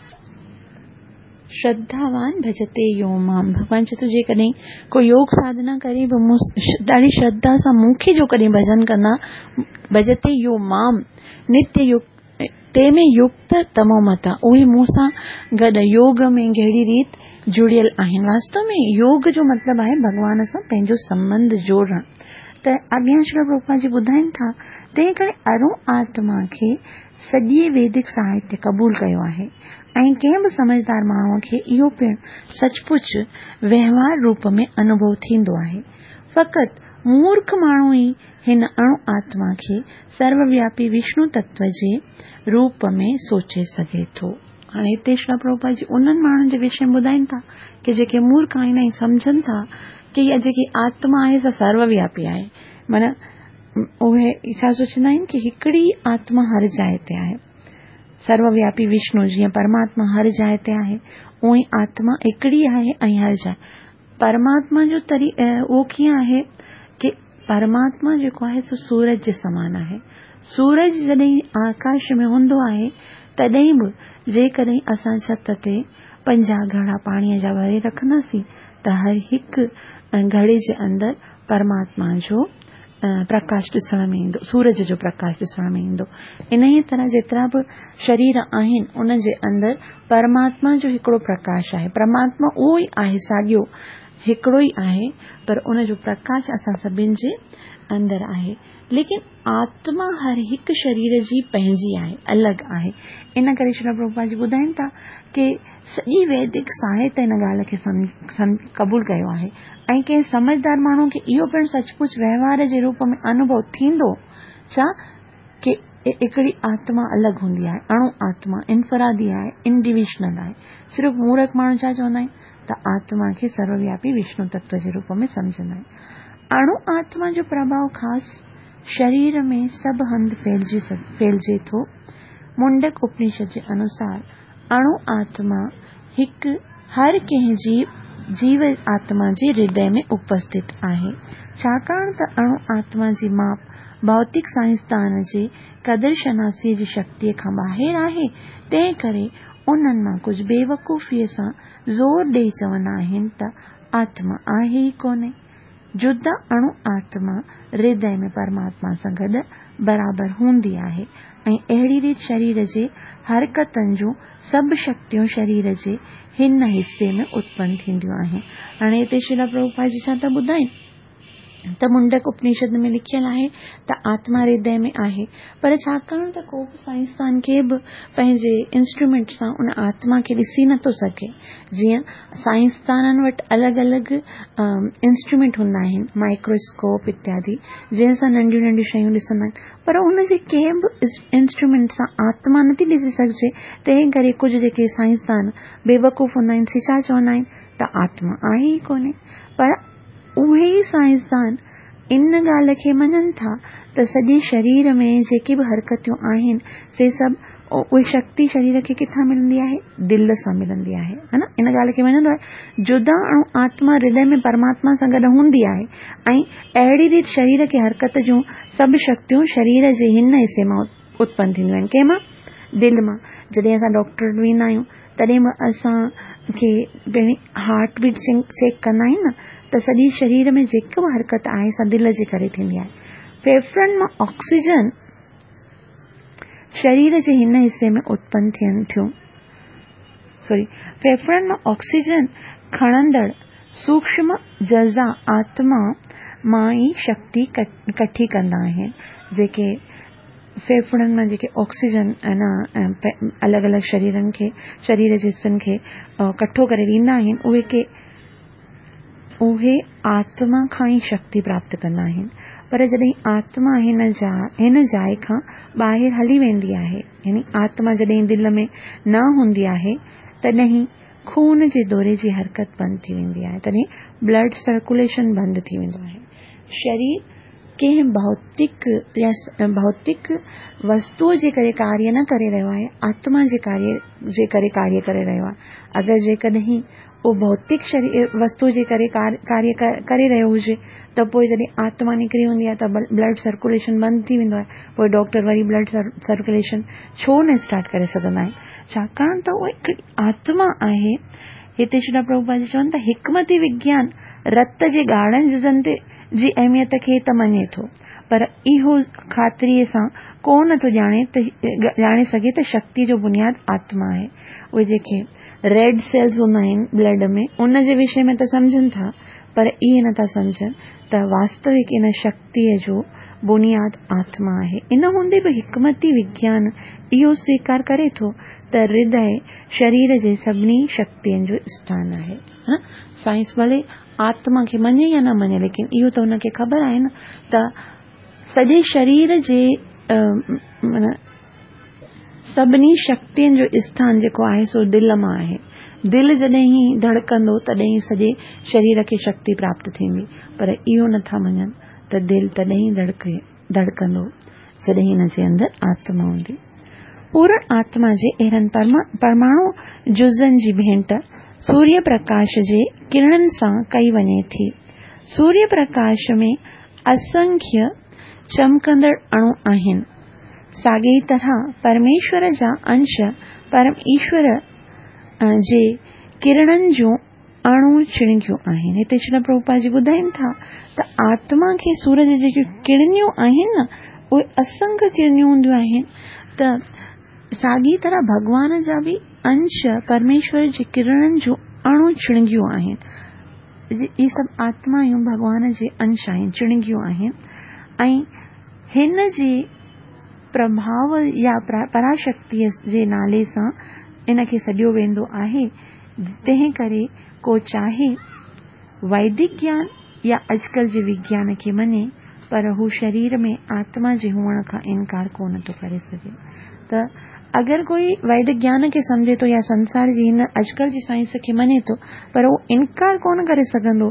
श्रद्धावान भजते यो माम। भगवान चए थो जेकॾहिं कोई योग साधना करे ॾाढी श्रद्धा सां मूंखे जो कॾहिं भजन कंदा, भजते यो माम नित्य युक्त ते में युक्त तमो मता, उहे मूंसां गॾु योग में गहरी रीत जुड़ियल आहिनि। वास्तव में योग जो मतिलबु आहे भॻवान सां पंहिंजो संबंध जोड़णु। त अॻियां श्री प्रभुपाद जी ॿुधाइनि था, तंहिं करे अरू आत्मा खे सॼे वैदिक साहित्य क़बूल कयो आहे ऐं कंहिं बि समझदार माण्हूअ खे इहो पिणु सचपुच व्यवहार रूप में अनुभव थींदो आहे। फ़क़ति मूर्ख माण्हू ई हिन अणु आत्मा खे सर्वव्यापी विष्णु तत्व जे रूप में सोचे सघे थो। हाणे हिते श्री प्रभुपाद जी उन्हनि माण्हुनि जे विषय में ॿुधाइनि था कि जेके मूर्ख आहिनि ऐं सम्झनि था कि इहा जेकी आत्मा आहे सा सर्वव्यापी आहे, माना उहे छा सोचंदा आहिनि कि हिकिड़ी आत्मा हर जाइ ते आहे। सर्वव्यापी विष्णु जीअं परमात्मा हर जाइ ते आहे, उहे आत्मा हिकिड़ी आहे ऐं हर जाइ। परमात्मा जो तरी उहो कीअं आहे कि परमात्मा जेको आहे सो सूरज जे समान आहे। सूरज जॾहिं आकाश में हूंदो आहे तॾहिं बि जेकॾहिं असां छत ते पंजाह घड़ा पाणीअ जा भरे रखंदासीं त हर हिकु घड़े जे अंदरि परमात्मा जो प्रकाश ॾिसण में ईंदो, सूरज जो प्रकाश ॾिसण में ईंदो। इन ई तरह जेतिरा बि शरीर आहिनि उन जे अंदरि परमात्मा जो हिकिड़ो प्रकाश आहे। परमात्मा उहो ई आहे, साॻियो हिकिड़ो ई आहे, पर उन जो प्रकाश असां सभिनि जे अंदरि आहे। लेकिन आत्मा हर हिकु शरीर जी पंहिंजी आहे, अलॻि आहे। इन करे श्री प्रभुपाद जी ॿुधाइनि था कि सॼी वैदिक साहित्य इन ॻाल्हि खे सम क़बूल कयो आहे ऐं कंहिं समझदार माण्हू खे इहो पिणु सचपुच व्यवहार जे रूप में अनुभव थींदो छा कि हिकिड़ी आत्मा अलॻि हूंदी आहे, अणु आत्मा इनफरादी आहे, इंडिविजुअल आहे। सिर्फ़ु मूर्ख माण्हू छा चवंदा आहिनि त आत्मा खे सर्वव्यापी विष्णु तत्व जे रूप में सम्झंदा आहिनि। अणु आत्मा जो प्रभाव ख़ासि शरीर में सभु हंधि फैलिजी फैलिजे थो। मुंडक उपनिषद जे अनुसार अणु आत्मा हिकु हर कंहिं जीव जीव आत्मा जे हृदय में उपस्थित आहे। छाकाणि त अणु आत्मा जी माप भौतिक साइंसदान जे क़दर शनासी जी शक्तिअ खां ॿाहिरि आहे। तंहिं करे उन्हनि मां कुझु बेवकूफ़ीअ सां ज़ोर ॾेई चवंदा आहिनि त आत्मा आहे ई कोन्हे। जुदा अणु आत्मा हृदय में परमात्मा सां गॾु बराबरि हूंदी आहे ऐं अहिड़ी रीति शरीर जे हरकतनि जूं सभु शक्तियूं शरीर जे हिन हिस्से में उत्पन्न थींदियूं आहिनि। हाणे हिते श्रील प्रभुपाद जी छा था ॿुधाइनि त मुंडक उपनिषद में लिखियल आहे त आत्मा हृदय में आहे, पर छाकाणि त को बि साइंसदान खे बि पंहिंजे इंस्ट्रूमेंट सां उन आत्मा खे ॾिसी नथो सघे। जीअं साइंसदाननि वटि अलॻि अलॻि इंस्ट्रूमेंट हूंदा आहिनि, माइक्रोस्कोप इत्यादि, जंहिंसां नंढियूं नंढियूं शयूं ॾिसंदा आहिनि, पर उन जे कंहिं बि इंस्ट्रूमेंट सां आत्मा नथी ॾिसी सघिजे। तंहिं करे कुझु जेके साइंसदान बेवकूफ़ हूंदा आहिनि, से छा चवंदा आहिनि त आत्मा आहे ई कोन्हे। पर उहे ई साइंसदान इन ॻाल्हि खे मञनि था त सॼे शरीर में जेके बि हरकतियूं आहिनि से सभु उहे शक्ति शरीर खे किथां मिलंदी आहे, दिलि सां मिलंदी आहे, है न। इन ॻाल्हि खे मञंदो आहे। जुदा अणु आत्मा हृदय में परमात्मा सां गॾु हूंदी आहे ऐं अहिड़ी रीति शरीर खे हरकत जूं सभु शक्तियूं शरीर जे हिन हिसे मां उत्पन्न थींदियूं आहिनि। कंहिं मां? दिलि मां। जॾहिं असां डॉक्टर वटि वेंदा आहियूं तॾहिं बि असांखे पहिरीं हार्ट बीट चेक कंदा आहिनि न, त सॼी शरीर में जेका बि हरकत आहे सा दिलि जे करे थींदी आहे। फेफड़नि मां ऑक्सीजन शरीर जे हिन हिसे में उत्पन्न थियनि थियूं सॉरी फेफड़नि मां ऑक्सीजन खणंदड़ सूक्ष्म जज़ा आत्मा मां ई शक्ति कठी कंदा आहिनि। जेके फेफड़नि मां जेके ऑक्सीजन न अलॻि अलॻि शरीरनि खे शरीर जे हिस्सनि खे कठो करे ॾींदा आहिनि, उहे के उहे आत्मा खां ई शक्ति प्राप्त कंदा आहिनि। पर जॾहिं आत्मा हिन जा हिन जाइ खां ॿाहिरि हली वेंदी आहे, यानी आत्मा जॾहिं दिलि में न हूंदी आहे, तॾहिं खून जे दौरे जी हरकत बंदि थी वेंदी आहे, तॾहिं ब्लड सर्कुलेशन बंदि थी वेंदो आहे। शरीर कंहिं भौतिक या भौतिक वस्तुअ जे करे कार्य न करे रहियो आहे, आत्मा जे कार्य जे करे कार्य करे रहियो आहे। अगरि जेकॾहिं उहो भौतिक शरीर वस्तु जे करे कार्य करे रहियो हुजे त पोइ जॾहिं आत्मा निकिरी हूंदी आहे त ब्लड सर्कुलेशन बंदि थी वेंदो आहे। पोइ डॉक्टर वरी ब्लड सर्कुलेशन छो न स्टार्ट करे सघंदा आहिनि, छाकाणि त उहा हिकिड़ी आत्मा आहे। हिते श्री प्रभुपाद जी चवनि था हिकमती विज्ञान रत जे ॻाढ़नि जिज़नि ते जी अहमियत खे त मञे थो, पर इहो ख़ातिरीअ सां कोन थो ॼाणे त ॼाणे सघे त शक्ति जो बुनियाद आत्मा आहे। उहे जेके रेड सेल्स हूंदा आहिनि ब्लड में, उन जे विषय में त सम्झनि था, पर इहे नथा सम्झनि त वास्तविक इन शक्तिअ जो बुनियाद आत्मा आहे। इन हूंदे बि हिकमती विज्ञान इहो स्वीकार करे थो त हृदय शरीर जे सभिनी शक्तियुनि जो स्थान आहे। साइंस भले आत्मा खे मञे या न मञे, लेकिन इहो त हुनखे ख़बर आहे न त सॼे शरीर जे सभिनी शक्तियुनि जो स्थान जेको आहे सो दिलि मां आहे। दिलि जॾहिं ई धड़कंदो तॾहिं सॼे शरीर खे शक्ति प्राप्त थींदी, पर इहो नथा मञनि त दिलि तॾहिं धड़के धड़कंदो जॾहिं हिन जे अंदरि आत्मा हूंदी। पूर्ण आत्मा जे अहिड़नि परमाणु जुज़नि जी भेंट सूर्य प्रकाश जे किरणनि सां कई वञे थी। सूर्य प्रकाश में असंख्य चमकंदड़ अणु आहिनि। साॻी तरह परमेश्वर जा अंश परम ईश्वर जे किरणनि जूं अणु छिणिकियूं आहिनि। हिते श्री प्रभुपाद जी ॿुधाइनि था त आत्मा खे सूरज जी जेकियूं किरणियूं आहिनि न, उहे असंख्य किरणियूं हूंदियूं आहिनि। त साॻी तरह भॻवान जा बि अंश परमेश्वर जी किरणनि जूं अणु छिणिकियूं आहिनि। इहे सभु आत्मायूं भॻवान जे अंश आहिनि, छिणिकियूं आहिनि, ऐं हिन जे प्रभाव या पराशक्तिअ जे नाले सां इन खे सॾियो वेंदो आहे। तंहिं करे को चाहे वैदिक ज्ञान या अॼुकल्ह जे विज्ञान खे मञे, पर हू शरीर में आत्मा जे हुअण खां इनकार कोन थो करे सघे। त अगरि कोई वैदिक ज्ञान खे सम्झे थो या संसार जी हिन अॼुकल्ह जी साइंस खे मञे थो, पर उहो इनकार कोन करे सघंदो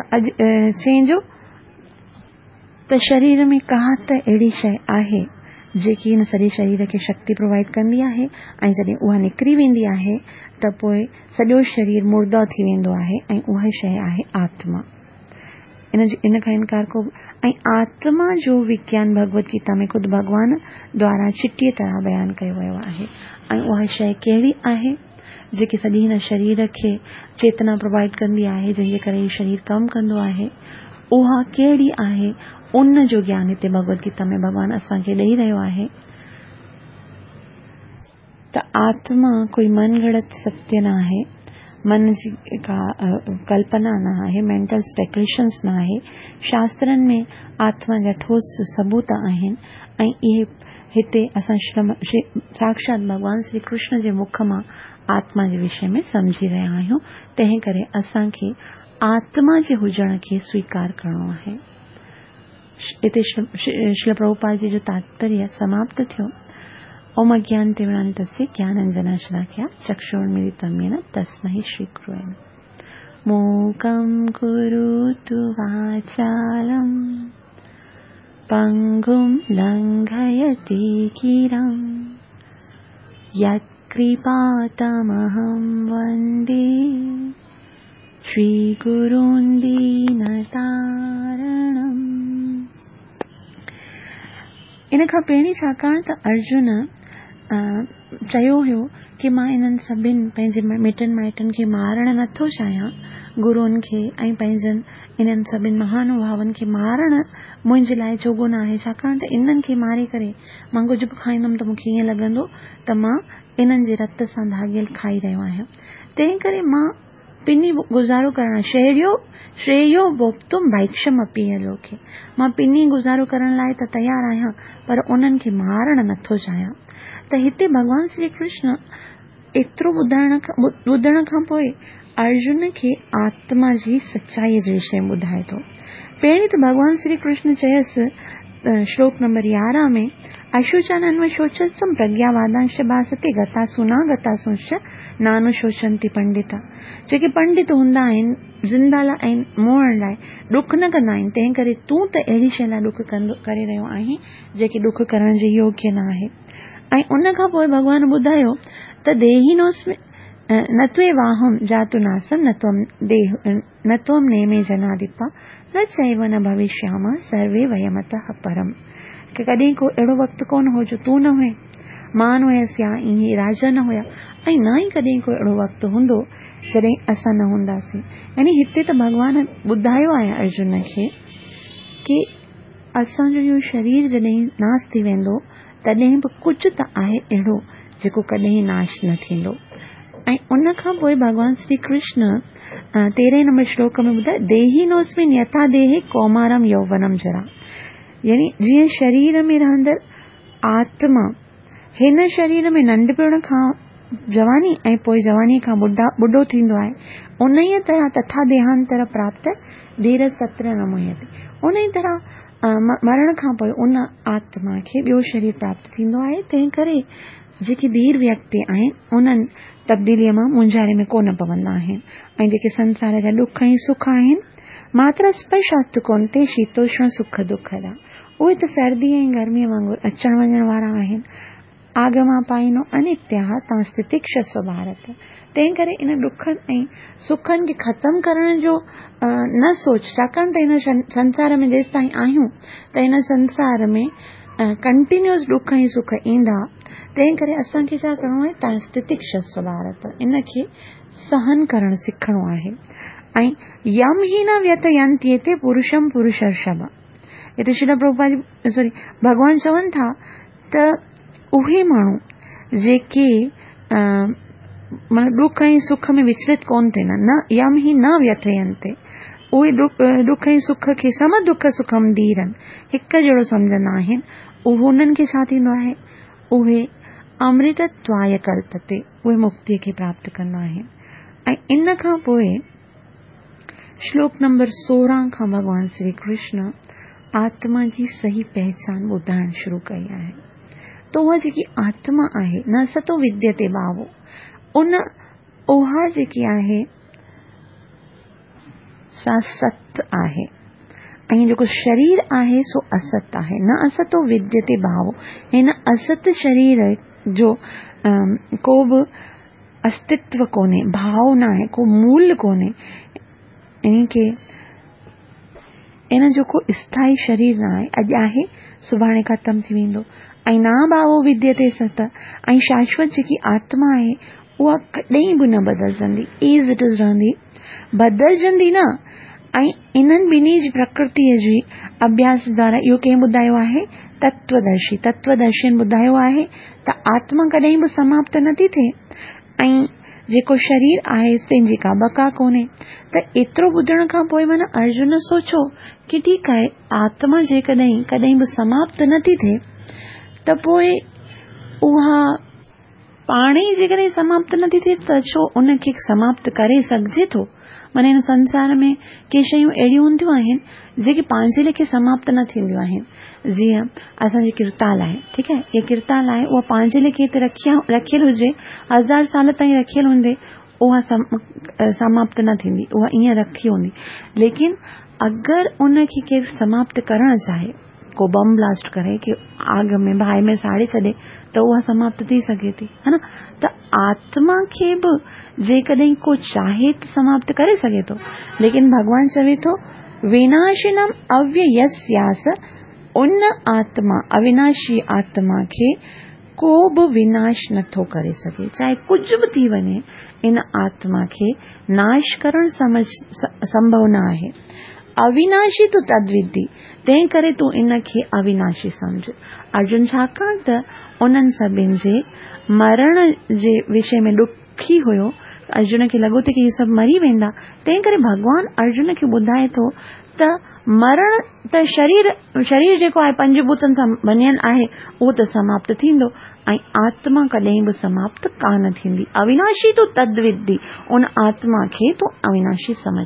चइजो त शरीर में का त अहिड़ी शइ आहे जेकी हिन सॼे शरीर खे शक्ति प्रोवाइड कंदी आहे ऐं जॾहिं उहा निकिरी वेंदी आहे त पोइ सॼो शरीर मुर्दा थी वेंदो आहे ऐं उहा शइ आहे आत्मा। इन इन खां इनकार को ऐं आत्मा जो विज्ञान भगवत गीता में ख़ुदि भगवान द्वारा चिटीअ तरह बयानु कयो वियो आहे। ऐं उहा शइ कहिड़ी आहे जेकी सॼी हिन शरीर खे चेतना प्रोवाइड कंदी आहे, जंहिंजे करे ही शरीर कमु कंदो आहे, उहा कहिड़ी आहे, उन जो ज्ञान हिते भगवत गीता में भगवान असांखे ॾेई रहियो आहे। त आत्मा कोई मन गढ़त सत्य न आहे, मन जी का कल्पना न आहे, मेंटल स्पेकुलेशंस न आहे। शास्त्रनि में आत्मा जा ठोस सबूत आहिनि ऐं इहे हिते असां साक्षात भगवान श्री कृष्ण जे मुख मां आत्मा जे विषय में समझी रहिया आहियूं। तंहिं करे असांखे आत्मा जे हुजण खे स्वीकार करणो आहे। हिते श्रील प्रभुपाद जी जो तात्पर्य समाप्त थियो। ओम अज्ञानतिमिरान्धस्य ज्ञानाञ्जनशलाकया चक्षुरुन्मीलितं येन तस्मै श्रीगुरवे नमः। मूकं करोतु वाचालं पङ्गुं लङ्घयति गिरिं यत्कृपातमहं वन्दे श्रीगुरुं दीनतारणम्। इन खां पहिरीं छाकाणि त अर्जुन चयो हुयो कि मां इन्हनि सभिनि पंहिंजे मिटनि माइटनि खे मारणु नथो चाहियां, गुरुअनि खे ऐं पंहिंजनि इन्हनि सभिनि महानुभावनि खे मारणु मुंहिंजे लाइ जोॻो न आहे, छाकाणि त इन्हनि खे मारे करे मां कुझु बि खाईंदुमि त मूंखे ईअं लॻंदो त मां इन्हनि जे रत सां धागियल खाई रहियो आहियां। तंहिं करे मां पिनी गुज़ारो करण श्रेयो श्रेयो भोक्तुम भैक्षम अपीह लोके, मां पिनी गुज़ारो करण लाइ त तयार आहियां पर उन्हनि खे मारणु नथो चाहियां। त हिते भगवान श्री कृष्ण एतिरो ॿुधाइण ॿुधण खां पोइ अर्जुन खे आत्मा जी सच्चाईअ जे विषय में ॿुधाए थो। पहिरीं त भगवान श्री कृष्ण चयसि श्लोक नंबर यारहं में अशुचानन्वशोचस्तम प्रज्ञावादांश भासते गतासु न गतासुश्च नानुशोचन्ति पंडिता। जेके पंडित हूंदा आहिनि ज़िंदाला आहिनि, मोहण लाइ ॾुख न कंदा आहिनि, तंहिं करे तूं त अहिड़ी शइ लाइ ॾुख कंदो करे रहियो आहीं जेके ॾुख करण जे योग्य न आहे। ऐं उन खां पोइ भगवान ॿुधायो त देहिनोस्मि न त्वे वाहम जातु नासम न त्वम देह न त्वम नेमे जनादिपा न चैव न भविष्यामा सर्वे वयमतः परम। कि कॾहिं को अहिड़ो वक़्तु कोन हो जो तूं न हुए, मां न हुयसि या इहे राजा न हुया, ऐं न ई कॾहिं को अहिड़ो वक़्तु हूंदो जॾहिं असां न हूंदासीं। यानी हिते त भगवान ॿुधायो आहे अर्जुन खे कि असांजो इहो शरीर जॾहिं नाश थी वेंदो तॾहिं बि कुझु त आहे अहिड़ो जेको कॾहिं नाश न थींदो। ऐं उन खां पोइ भगवान श्री कृष्ण तेरहं नंबर श्लोक में ॿुधाए देहिनोस्मिन यथा देहे कौमारम यौवनम जरा। यानी जीअं शरीर में रहंदड़ आत्मा हिन शरीर में नंढपण खां जवानी ऐं पोइ जवानी खां बुढ़ा बुढ़ो थींदो आहे, उन ई तरह तथा देहांतर प्राप्त धीर सत्र न मुह्यते। उन ई तरह मरण खां पोइ उन आत्मा खे ॿियो शरीर प्राप्त थींदो आहे। तंहिं करे जेके धीर व्यक्ति आहिनि उन्हनि तब्दीलीअ मां मुंझारे में कोन पवंदा आहिनि। ऐं जेके संसार जा ॾुख ऐं सुख आहिनि मात्र स्पर्शास्तु कोन्ते शीतोष्ण सुख दुखदा, उहे त सर्दी ऐं गर्मीअ वांगुरु अचण वञण वारा आहिनि। आगमा पाइनो अनित्या तांस्ति तिक्षस्व भारत। तंहिं करे इन ॾुखनि ऐं सुखनि खे ख़तमु करण जो न सोच, छाकाणि त हिन संसार में जेसि ताईं आहियूं त हिन संसार में कंटिन्यूअस ॾुख ऐं सुख ईंदा। तंहिं करे असांखे छा करिणो आहे, तांस्ति तिक्षस्व भारत, इन खे सहन करणु सिखणो आहे। ऐं यम ही न व्यतयन्त्येते पुरुषम पुरुषर्षभ। हिते श्रील प्रभुपाद सॉरी भगवान चवनि था त उहे माण्हू जेके ॾुख ऐं सुख में विचलित कोन थियनि, न यम ही न व्यथयन्ते, उहे ॾुख ऐं सुख खे सम दुख सुखम धीरन हिकु जहिड़ो सम्झंदा आहिनि, उहो उन्हनि खे छा थींदो आहे, उहे अमृतत्वाय कल्पते, उहे मुक्तिअ खे प्राप्त कंदा आहिनि। ऐं इन खां पोइ श्लोक नंबर सोरहं खां भगवान श्री कृष्ण आत्मा जी सही पहचान ॿुधाइण शुरू कई आहे। तो उहा जेकी आत्मा आहे न सतो विद्यते भावो, उन उहा जेकी आहे सा सत आहे। ऐं जेको शरीर आहे सो असत आहे। न असतो विद्यते भाव। हिन असत शरीर जो को बि अस्तित्व कोन्हे, भाव न आहे, को मूल कोन्हे। इन खे इन जो को स्थायी शरीर न आहे, अॼु आहे सुभाणे ख़तम थी वेंदो। ऐं ना भावो विद्यते सत। ऐं शाश्वत जेकी आत्मा आहे उहा कॾहिं बि न बदिलजंदी, एज इट इज रहंदी, बदिलजंदी न। ऐं इन्हनि ॿिन्ही जी प्रकृतिअ जी अभ्यास द्वारा इहो कंहिं ॿुधायो आहे, तत्वदर्शी तत्वदर्शियुनि ॿुधायो आहे त आत्मा कॾहिं बि समाप्त नथी थिए ऐं जेको शरीर आहे तंहिंजी का बका कोन्हे। त एतिरो ॿुधण खां पोइ माना अर्जुन सोचो कि ठीकु आहे, आत्मा जेकॾहिं कॾहिं बि समाप्त नथी थिए त पोइ उहा पाण ई जेकॾहिं समाप्त नथी थिए त छो उनखे समाप्त करे सघिजे थो। माना हिन संसार में के शयूं अहिड़ियूं हूंदियूं आहिनि जेके पंहिंजे लेखे समाप्त न थींदियूं आहिनि। जीअं असांजी किरताल आहे, ठीकु आहे, इहा किरताल आहे, उहा पंहिंजे लेखे हिते रखिया रखियल हुजे, हज़ार साल ताईं रखियल हूंदे, उहा सम, समाप्त न थींदी, उहा ईअं रखी हूंदी। लेकिन अगरि उनखे केरु समाप्त करणु चाहे, को बम ब्लास्ट करे, कि आग में बाहि में साड़े छॾे, त उहा समाप्त थी सघे थी, है न। त आत्मा खे बि जेकॾहिं को चाहे त समाप्त करे सघे थो। लेकिन भगवान चवे थो विनाशिनम अव्ययस्यास, उन आत्मा अविनाशी आत्मा खे को बि विनाश नथो करे सघे, चाहे कुझु बि थी वञे, इन आत्मा खे नाश करणु समझ संभव न आहे। अविनाशी तो तद्विधि, तंहिं करे तूं इनखे अविनाशी समझ। अर्जुन छाकाणि त उन्हनि सभिनि जे मरण जे विषय में ॾुखी हुयो, अर्जुन खे लॻो त कि इहे सभु मरी वेंदा, तंहिं करे भगवान अर्जुन खे ॿुधाए थो त मरण त शरीर शरीर जेको आहे पंजभूतनि सां बनियल आहे, उहो त समाप्त थींदो, ऐं आत्मा कॾहिं बि समाप्त कान थींदी। अविनाशी तो तद्विधि, उन आत्मा खे तो अविनाशी समझ।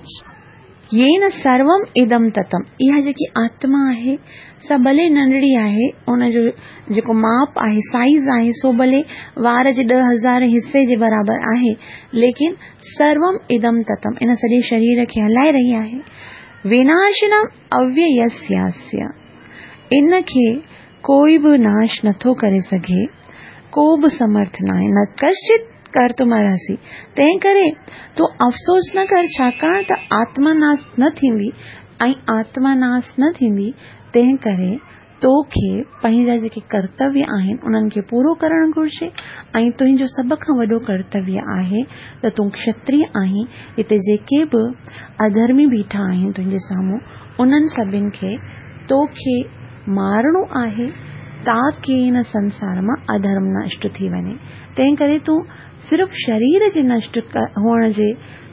येन सर्वम इदम ततम, इहा जेकी आत्मा आहे सा भले नंढड़ी आहे, उनजो जेको माप आहे, साइज आहे, सो भले वार जे ॾह हज़ार हिस्से जे बराबर आहे, लेकिन सर्वम इदम ततम, इन सॼे शरीर खे हलाए रही आहे। विनाशनम अव्ययस्यास्य, इनखे कोई बि नाश नथो करे सघे, को बि समर्थ न आहे। न कश्चित कर तुमरसी, तंहिं करे तूं अफ़सोस न कर, छाकाणि त आत्मा नाश न थींदी, ऐं आत्मा नाश न थींदी, तंहिं करे तोखे पंहिंजा जेके कर्तव्य आहिनि उन्हनि खे पूरो करणु घुरिजे। ऐं तुंहिंजो सभ खां वॾो कर्तव्य आहे त तूं क्षत्रिय आहीं। हिते जेके बि अधर्मी बीठा आहिनि तुंहिंजे साम्हूं, उन्हनि सभिनि खे तोखे मारणो आहे ताकि हिन संसार मां अधर्म नष्ट थी वञे। तंहिं करे तूं सिर्फ़ शरीर जे नष्ट हुअण जे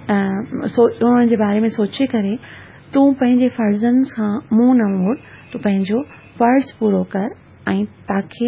हुअण जे बारे में सोचे करे तूं पंहिंजे फर्ज़नि खां मुंहुं न मोड़, तूं पंहिंजो फर्ज़ पूरो कर। ऐं ताकि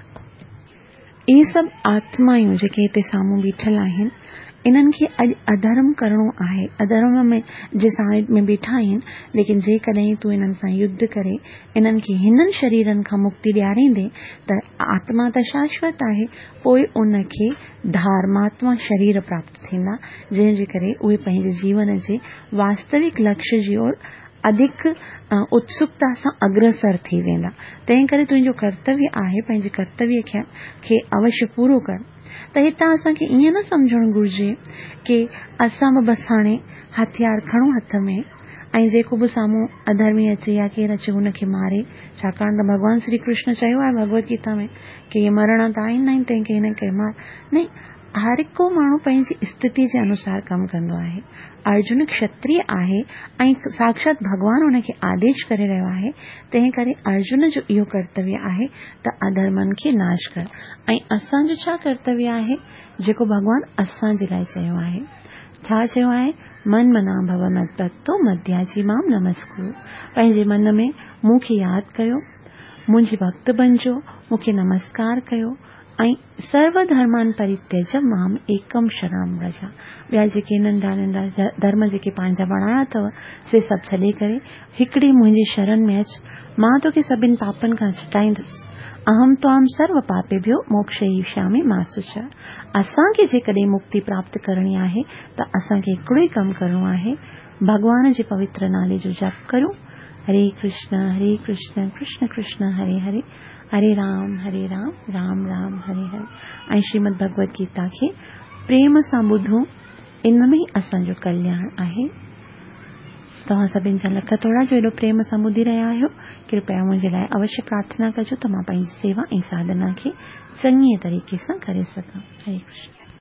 इहे सभु आत्मायूं जेके हिते साम्हूं बीठल आहिनि, इन्हनि खे अॼु अधर्म करणो आहे, अधर्म में जे साइड में बीठा आहिनि, लेकिन जेकॾहिं तूं इन्हनि सां युद्ध करे इन्हनि खे हिननि शरीरनि खां मुक्ति ॾियारींदे त आत्मा त शाश्वत आहे, पोइ उनखे धर्मात्मा शरीर प्राप्त थींदा, जंहिंजे करे उहे पंहिंजे जीवन जे वास्तविक लक्ष्य जी ओर अधिक उत्सुकता सां अग्रसर थी वेंदा। तंहिं करे तुंहिंजो कर्तव्य आहे पंहिंजे कर्तव्य खे अवश्य पूरो कर। त हितां असांखे ईअं न सम्झणु घुरिजे कि असां बि बसि हाणे हथियार खणूं हथ में ऐं जेको बि साम्हूं अधर्मी अचे या केरु अचे हुनखे मारे, छाकाणि त भॻवान श्री कृष्ण चयो आहे भगवत गीता में कि इहे मरण त आहिनि न, तंहिंखे हिनखे मार। नहीं, हर हिकु माण्हू पंहिंजी स्थिति जे अनुसार कमु कंदो आहे। अर्जुन क्षत्रिय आहे ऐं साक्षात भगवान उनखे आदेश करे रहियो आहे, तंहिं करे अर्जुन जो इहो कर्तव्य आहे त अधर्मनि खे नाश कर। ऐं असांजो छा कर्तव्य आहे जेको भगवान असांजे लाइ चयो आहे? छा चयो आहे? मन मना भव मद्भक्तो मध्याजी माम नमस्कुरु। पंहिंजे मन में मूंखे यादि कयो, मुंहिंजी भक्त बणिजो, मूंखे नमस्कार कयो ऐं सर्वधर्मान परित्यज्य माम एकम शरणम व्रजा। ॿिया जेके नंढा नंढा धर्म जेके पंहिंजा बणाया अथव से सभु छॾे करे हिकिड़ी मुंहिंजी शरण में अच, मां तोखे सभिनि पापनि खां छुटाईंदुसि। अहम त्वाम सर्व पापेभ्यो मोक्षयिष्यामि मा शुचः। असांखे जेकॾहिं मुक्ति प्राप्त करणी आहे त असांखे हिकिड़ो ई कमु करणो आहे, भगवान जे पवित्र नाले जो जप करूं, हरे कृष्ण हरे कृष्ण कृष्ण कृष्ण हरे हरे, हरे राम हरे राम राम राम हरे हरे। ऐं श्रीमद भगवत गीता खे प्रेम सां ॿुधो, इन में ई असांजो कल्याण आहे। तव्हां सभिनि जा लख थोड़ा जो एॾो प्रेम सां ॿुधी रहिया आहियो। कृपया मुंहिंजे लाइ अवश्य प्रार्थना कजो त मां पंहिंजी सेवा ऐं साधना खे चङीअ तरीक़े सां करे सघां। हरे कृष्ण।